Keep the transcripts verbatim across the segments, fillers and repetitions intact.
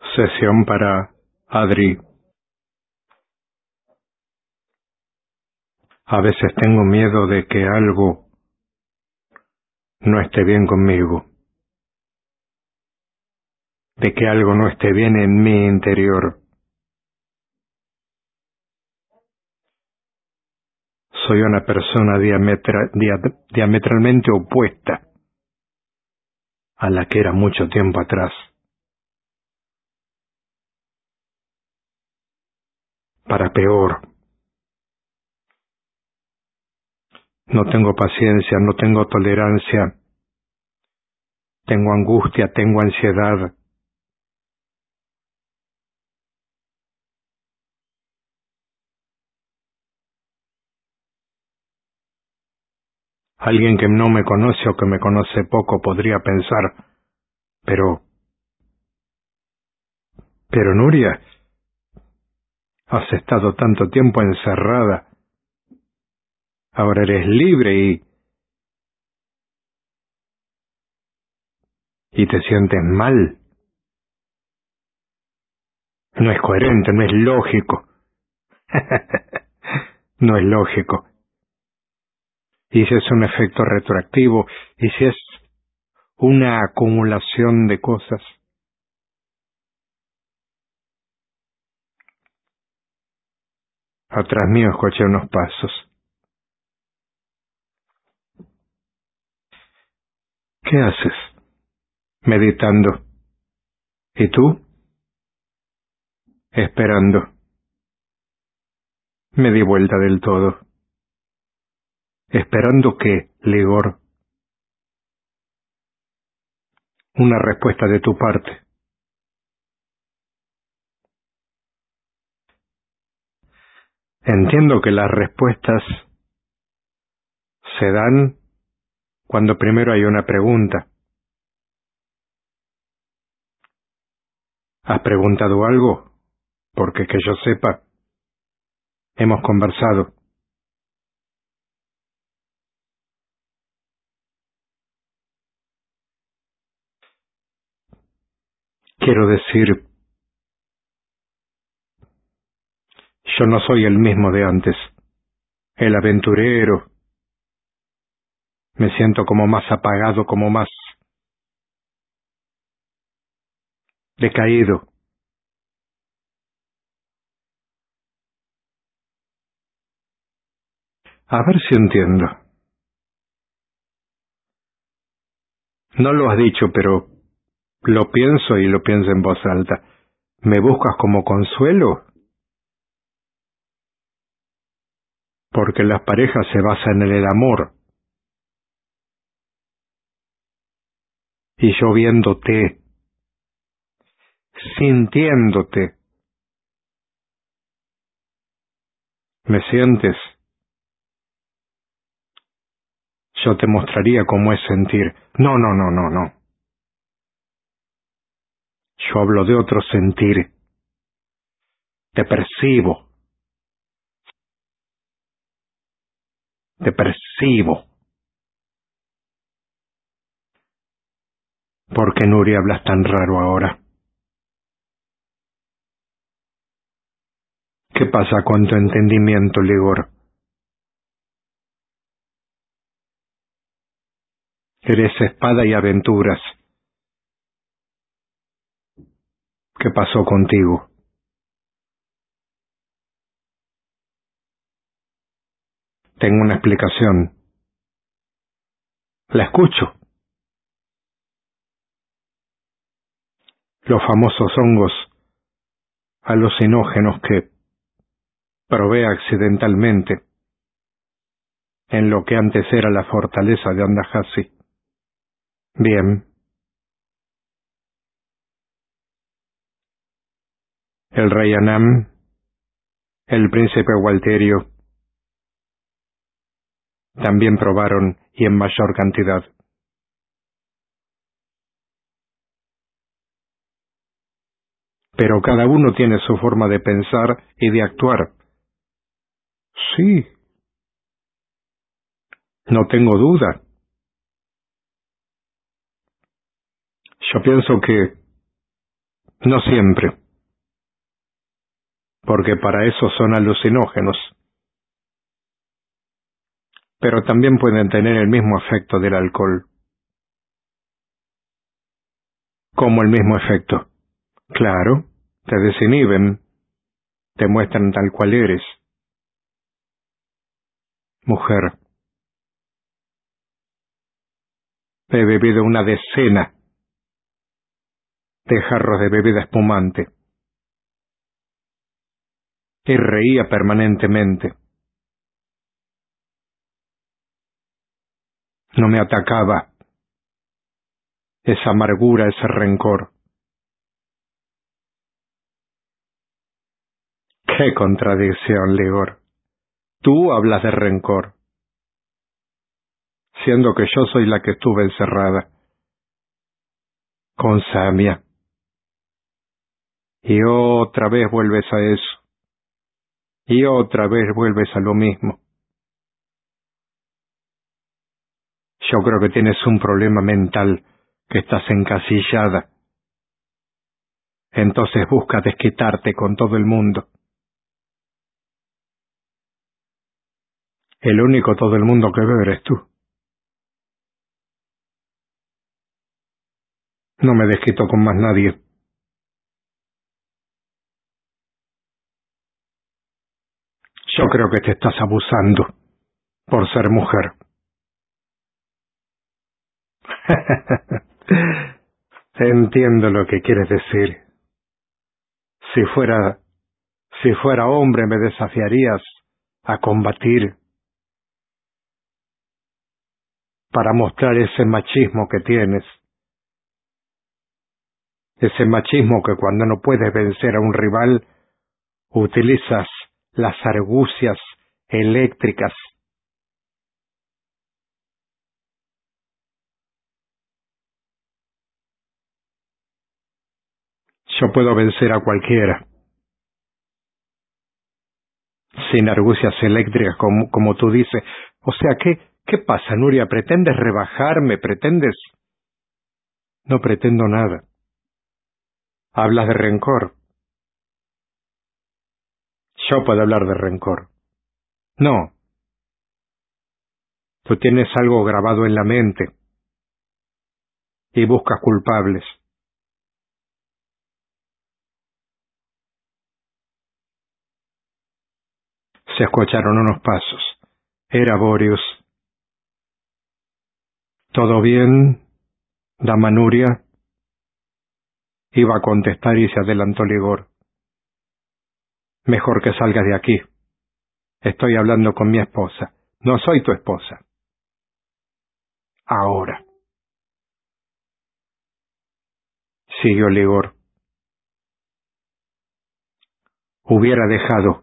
Sesión para Adri. A veces tengo miedo de que algo no esté bien conmigo, de que algo no esté bien en mi interior. Soy una persona diametra, dia, diametralmente opuesta a la que era mucho tiempo atrás. Para peor. No tengo paciencia, no tengo tolerancia. Tengo angustia, tengo ansiedad. Alguien que no me conoce o que me conoce poco podría pensar, pero... Pero Nuria, has estado tanto tiempo encerrada. Ahora eres libre y... y te sientes mal. No es coherente, no es lógico. No es lógico. Y si es un efecto retroactivo, y si es una acumulación de cosas. Atrás mío escuché unos pasos. ¿Qué haces? Meditando. ¿Y tú? Esperando. Me di vuelta del todo. ¿Esperando qué, Ligor? Una respuesta de tu parte. Entiendo que las respuestas se dan cuando primero hay una pregunta. ¿Has preguntado algo? Porque que yo sepa, hemos conversado. Quiero decir, yo no soy el mismo de antes. El aventurero. Me siento como más apagado, como más decaído. A ver si entiendo. No lo has dicho, pero lo pienso y lo pienso en voz alta. ¿Me buscas como consuelo? Porque las parejas se basan en el amor. Y yo viéndote, sintiéndote, ¿me sientes? Yo te mostraría cómo es sentir. No, no, no, no, no. Yo hablo de otro sentir. Te percibo. Te percibo. ¿Por qué, Nuria, hablas tan raro ahora? ¿Qué pasa con tu entendimiento, Ligor? Eres espada y aventuras. ¿Qué pasó contigo? Tengo una explicación. La escucho. Los famosos hongos alucinógenos que probé accidentalmente en lo que antes era la fortaleza de Andajasi. Bien. El rey Anam, el príncipe Walterio, también probaron y en mayor cantidad. Pero cada uno tiene su forma de pensar y de actuar. Sí, no tengo duda. Yo pienso que No siempre, porque para eso son alucinógenos. Pero también pueden tener el mismo efecto del alcohol. ¿Cómo el mismo efecto? Claro, te desinhiben, te muestran tal cual eres. Mujer, he bebido una decena de jarros de bebida espumante y reía permanentemente. No me atacaba esa amargura, ese rencor. ¡Qué contradicción, Ligor! Tú hablas de rencor, siendo que yo soy la que estuve encerrada con Samia. Y otra vez vuelves a eso. Y otra vez vuelves a lo mismo. Yo creo que tienes un problema mental, que estás encasillada. Entonces busca desquitarte con todo el mundo. El único todo el mundo que veo eres tú. No me desquito con más nadie. Yo creo que te estás abusando por ser mujer. Entiendo lo que quieres decir. Si fuera, si fuera hombre me desafiarías a combatir para mostrar ese machismo que tienes. Ese machismo que cuando no puedes vencer a un rival, utilizas las argucias eléctricas. Yo puedo vencer a cualquiera, sin argucias eléctricas, como, como tú dices. O sea, ¿qué, qué pasa, Nuria? ¿Pretendes rebajarme? ¿Pretendes? No pretendo nada. Hablas de rencor. Yo puedo hablar de rencor. No. Tú tienes algo grabado en la mente y buscas culpables. Se escucharon unos pasos. Era Boreas. ¿Todo bien, dama Nuria? Iba a contestar y se adelantó Ligor. Mejor que salgas de aquí. Estoy hablando con mi esposa. No soy tu esposa. Ahora. Siguió Ligor. Hubiera dejado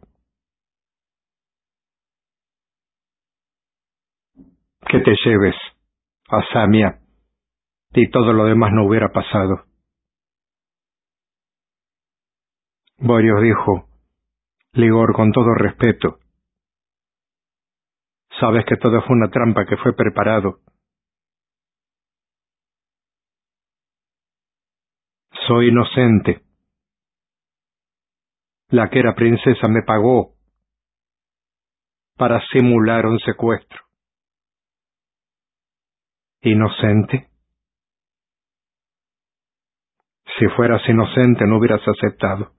que te lleves a Samia y todo lo demás no hubiera pasado. Boreas dijo, Ligor, con todo respeto, sabes que todo fue una trampa que fue preparado. Soy inocente. La que era princesa me pagó para simular un secuestro. ¿Inocente? Si fueras inocente no hubieras aceptado.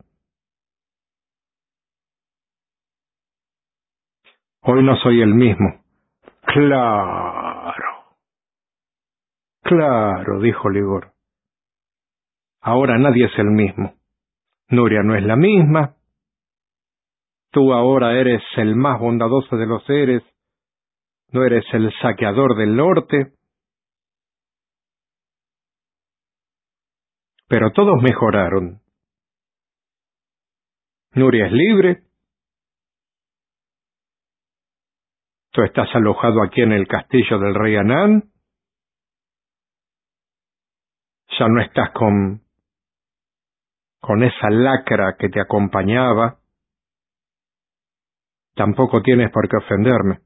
Hoy no soy el mismo. Claro, claro, dijo Ligor. Ahora nadie es el mismo. Nuria no es la misma. Tú ahora eres el más bondadoso de los seres. No eres el saqueador del norte. Pero todos mejoraron. Nuria es libre. Tú estás alojado aquí en el castillo del rey Anán. Ya no estás con, con esa lacra que te acompañaba. Tampoco tienes por qué ofenderme.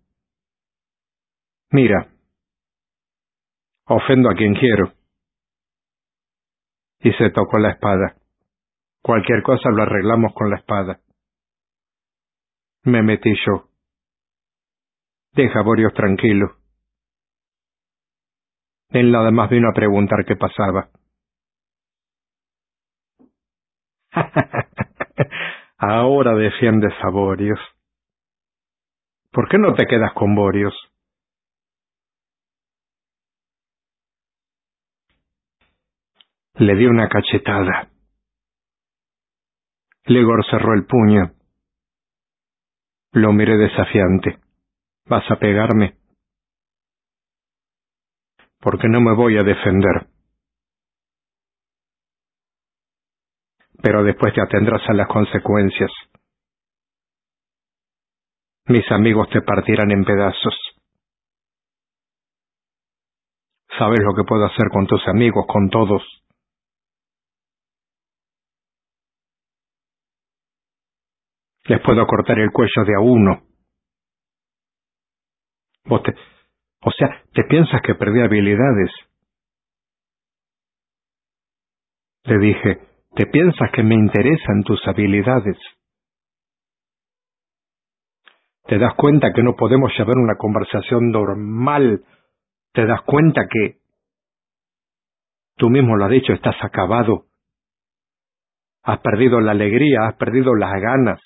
Mira, ofendo a quien quiero. Y se tocó la espada. Cualquier cosa lo arreglamos con la espada. Me metí yo. Deja a Borios tranquilo. Él nada más vino a preguntar qué pasaba. Ahora defiendes a Borios. ¿Por qué no te quedas con Borios? Le di una cachetada. Legor cerró el puño. Lo miré desafiante. ¿Vas a pegarme? Porque no me voy a defender. Pero después te atendrás a las consecuencias. Mis amigos te partirán en pedazos. ¿Sabes lo que puedo hacer con tus amigos, con todos? Les puedo cortar el cuello de a uno. Vos te... O sea, ¿te piensas que perdí habilidades? Le dije, ¿te piensas que me interesan tus habilidades? ¿Te das cuenta que no podemos llevar una conversación normal? ¿Te das cuenta que... Tú mismo lo has dicho, estás acabado. Has perdido la alegría, has perdido las ganas.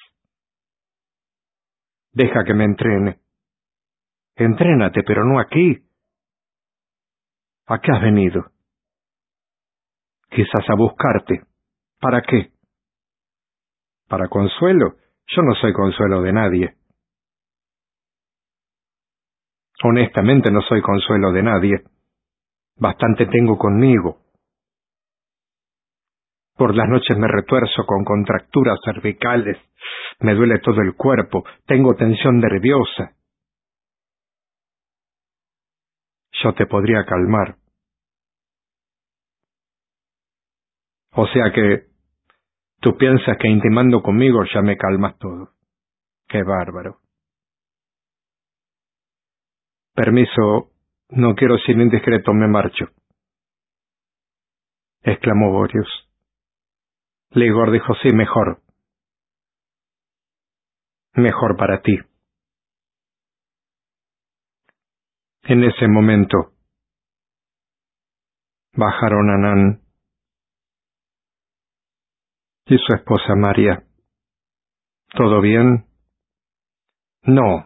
Deja que me entrene. Entrénate, pero no aquí. ¿A qué has venido? Quizás a buscarte. ¿Para qué? ¿Para consuelo? Yo no soy consuelo de nadie. Honestamente no soy consuelo de nadie. Bastante tengo conmigo. Por las noches me retuerzo con contracturas cervicales. Me duele todo el cuerpo. Tengo tensión nerviosa. Yo te podría calmar. O sea que tú piensas que intimando conmigo ya me calmas todo. Qué bárbaro. Permiso, no quiero ser indiscreto, me marcho. Exclamó Borius. Ligor dijo, sí, mejor. Mejor para ti. En ese momento, bajaron Anán y su esposa María. ¿Todo bien? No.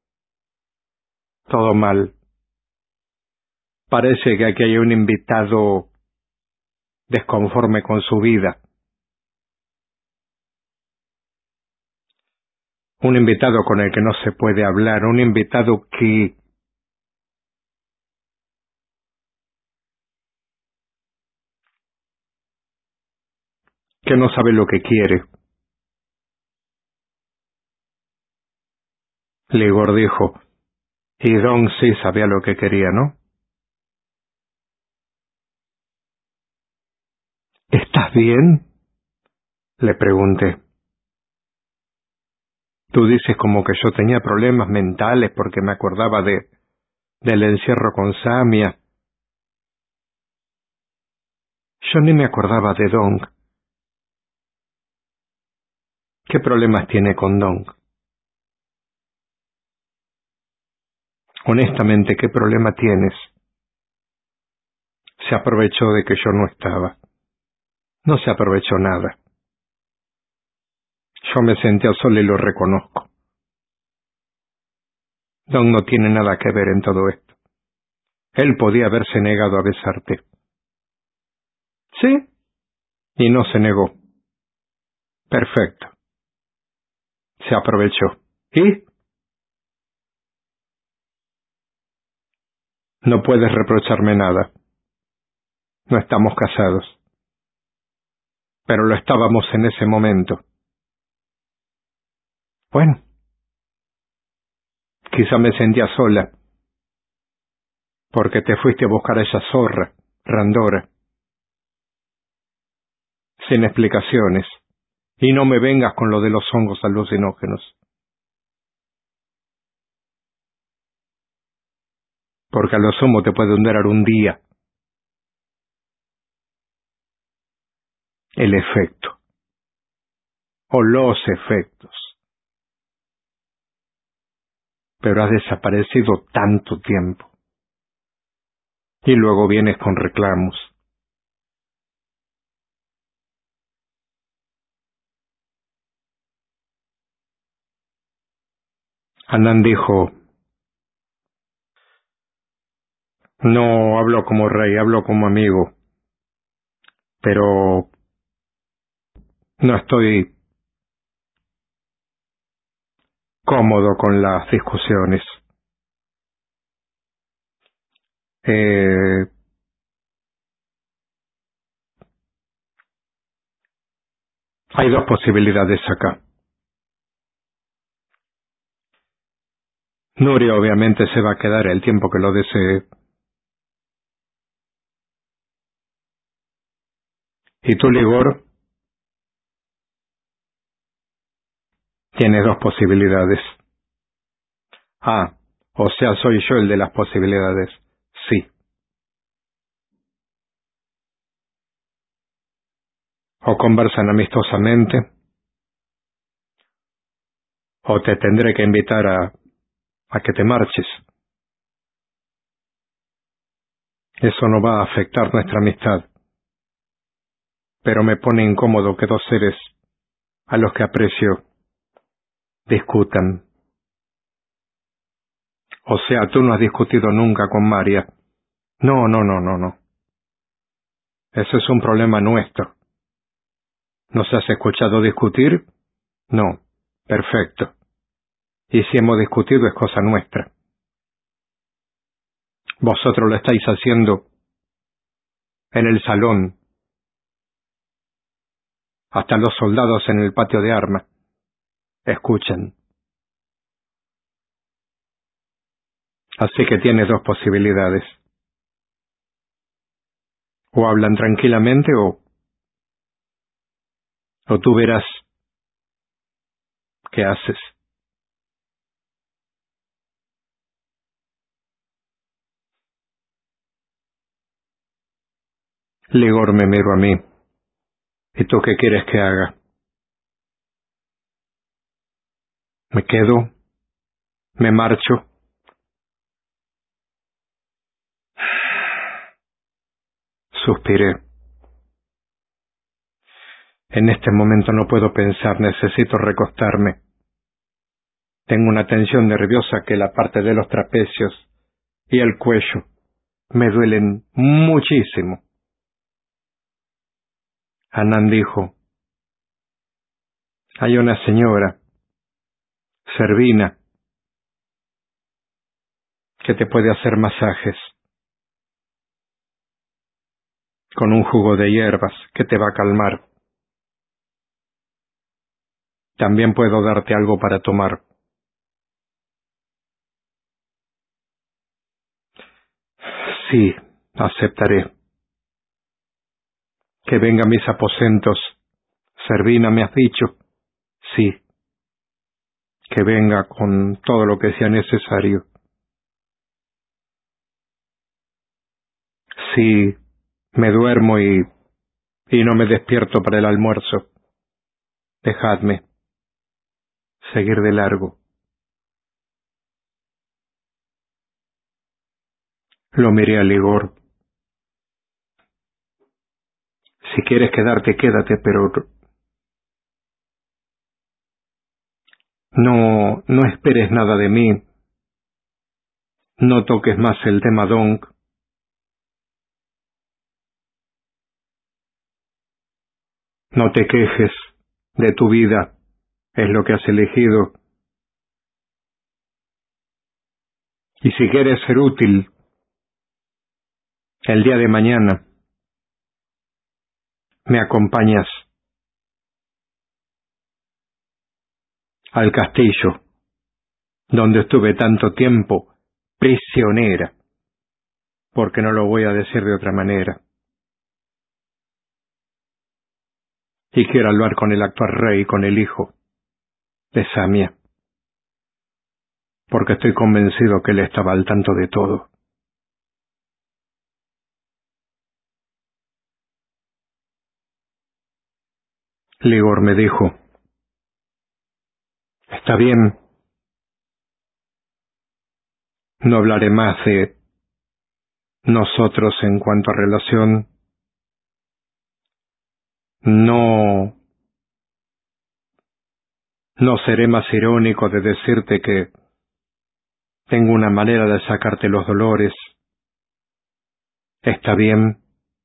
Todo mal. Parece que aquí hay un invitado desconforme con su vida. Un invitado con el que no se puede hablar. Un invitado que... que no sabe lo que quiere. Ligor dijo, y Don sí sabía lo que quería, ¿no? ¿Estás bien? Le pregunté. Tú dices como que yo tenía problemas mentales porque me acordaba de del encierro con Samia. Yo ni me acordaba de Dong. ¿Qué problemas tiene con Dong? Honestamente, ¿qué problema tienes? Se aprovechó de que yo no estaba. No se aprovechó nada. Yo me senté a sola y lo reconozco. Dong no tiene nada que ver en todo esto. Él podía haberse negado a besarte. ¿Sí? Y no se negó. Perfecto. Se aprovechó. ¿Y? No puedes reprocharme nada. No estamos casados. Pero lo estábamos en ese momento. Bueno, quizá me sentía sola, porque te fuiste a buscar a esa zorra, Randora, sin explicaciones, y no me vengas con lo de los hongos alucinógenos. Porque a lo sumo te puede durar un día. El efecto. o los efectos. Pero has desaparecido tanto tiempo. Y luego vienes con reclamos. Anand dijo, no hablo como rey, hablo como amigo, pero no estoy cómodo con las discusiones. Eh, hay dos posibilidades acá. Nuria obviamente se va a quedar el tiempo que lo desee. Y tú, Ligor, tienes dos posibilidades. Ah, o sea, soy yo el de las posibilidades. Sí. O conversan amistosamente, o te tendré que invitar a, a que te marches. Eso no va a afectar nuestra amistad. Pero me pone incómodo que dos seres a los que aprecio discutan. O sea, tú no has discutido nunca con María. No, no, no, no, no. Ese es un problema nuestro. ¿Nos has escuchado discutir? No. Perfecto. Y si hemos discutido es cosa nuestra. Vosotros lo estáis haciendo en el salón. Hasta los soldados en el patio de armas escuchan. Así que tienes dos posibilidades. O hablan tranquilamente o, o tú verás qué haces. Ligor me miró a mí. ¿Y tú qué quieres que haga? ¿Me quedo? ¿Me marcho? Suspiré. En este momento no puedo pensar, necesito recostarme. Tengo una tensión nerviosa que la parte de los trapecios y el cuello me duelen muchísimo. Anand dijo, hay una señora, Servina, que te puede hacer masajes con un jugo de hierbas que te va a calmar. También puedo darte algo para tomar. Sí, aceptaré. Que venga a mis aposentos. Servina, ¿me has dicho? Sí. Que venga con todo lo que sea necesario. Sí, me duermo y, y no me despierto para el almuerzo. Dejadme seguir de largo. Lo miré a Ligor. Si quieres quedarte, quédate, pero no, no esperes nada de mí. No toques más el tema Dong. No te quejes de tu vida. Es lo que has elegido. Y si quieres ser útil, el día de mañana me acompañas al castillo, donde estuve tanto tiempo prisionera, porque no lo voy a decir de otra manera. Y quiero hablar con el actual rey, con el hijo de Samia, porque estoy convencido que él estaba al tanto de todo. Ligor me dijo, Está bien. No hablaré más de nosotros en cuanto a relación. No... No seré más irónico de decirte que tengo una manera de sacarte los dolores. Está bien.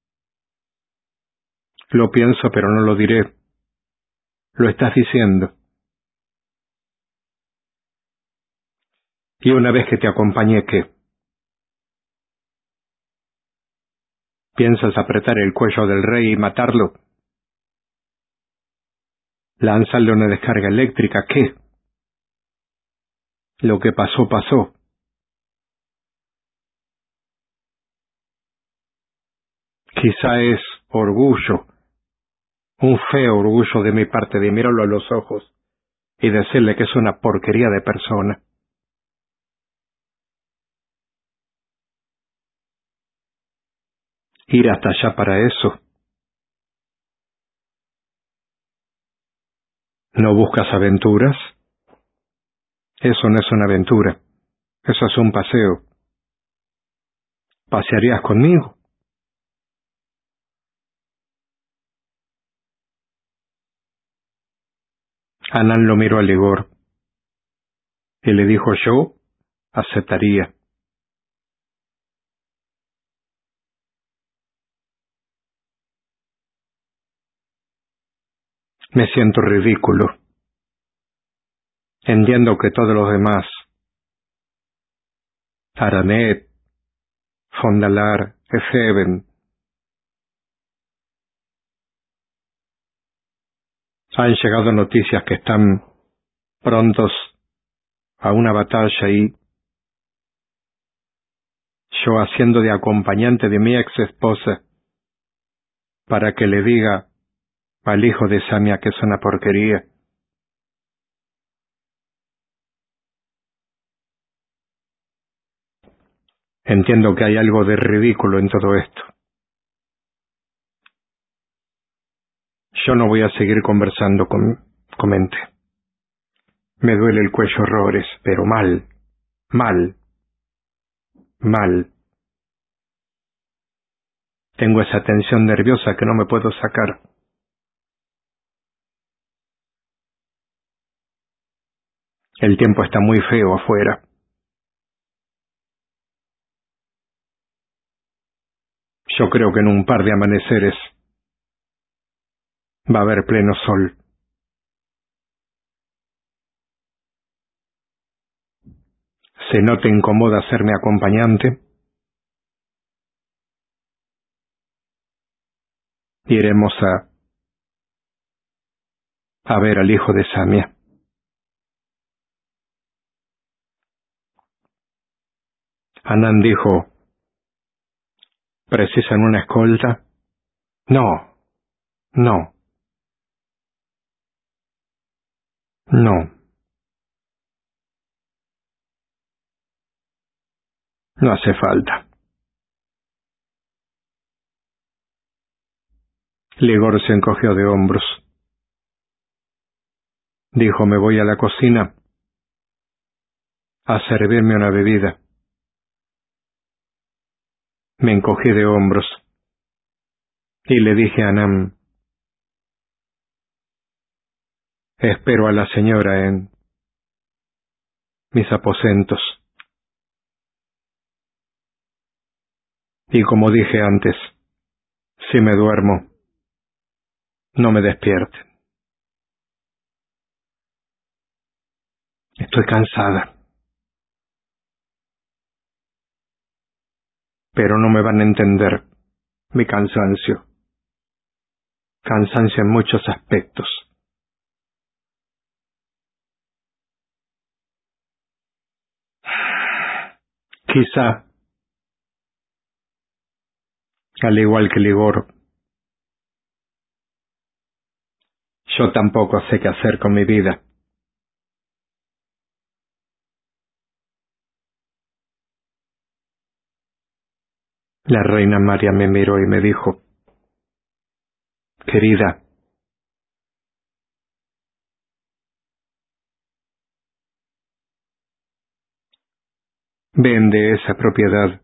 Lo pienso, pero no lo diré. Lo estás diciendo. Y una vez que te acompañé, ¿qué? ¿Piensas apretar el cuello del rey y matarlo? ¿Lanzarle una descarga eléctrica? ¿Qué? Lo que pasó, pasó. Quizá es orgullo, un feo orgullo de mi parte de mirarlo a los ojos y decirle que es una porquería de persona. Ir hasta allá para eso. ¿No buscas aventuras? Eso no es una aventura. Eso es un paseo. ¿Pasearías conmigo? Anán lo miró a Ligor y le dijo: yo aceptaría. Me siento ridículo. Entiendo que todos los demás, Aranet, Fondalar, Efeben, han llegado noticias que están prontos a una batalla y yo haciendo de acompañante de mi ex esposa para que le diga al hijo de Samia que es una porquería. Entiendo que hay algo de ridículo en todo esto. Yo no voy a seguir conversando con... Comente. Me duele el cuello horrores, pero mal, mal, mal. Tengo esa tensión nerviosa que no me puedo sacar. El tiempo está muy feo afuera. Yo creo que en un par de amaneceres va a haber pleno sol. Si no te incomoda serme acompañante, iremos a, a ver al hijo de Samia. Anán dijo: ¿precisan una escolta? No, no, no, no hace falta. Ligor se encogió de hombros. Dijo: me voy a la cocina a servirme una bebida. Me encogí de hombros y le dije a Anán: espero a la señora en mis aposentos. Y como dije antes, si me duermo, no me despierten. Estoy cansada, pero no me van a entender mi cansancio. Cansancio en muchos aspectos. Quizá, al igual que Ligor, yo tampoco sé qué hacer con mi vida. La reina María me miró y me dijo: querida, Vende esa propiedad.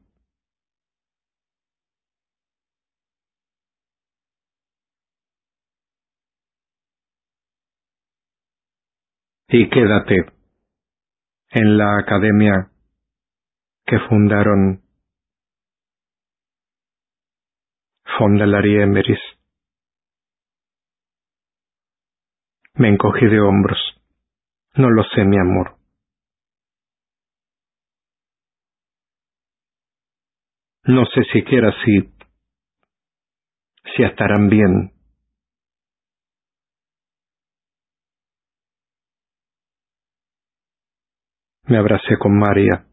Y quédate en la academia que fundaron Fondel y Emeris. Me encogí de hombros. No lo sé, mi amor. No sé siquiera si, si estarán bien. Me abracé con María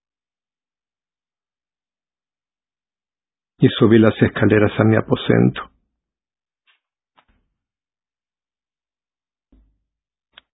y subí las escaleras a mi aposento.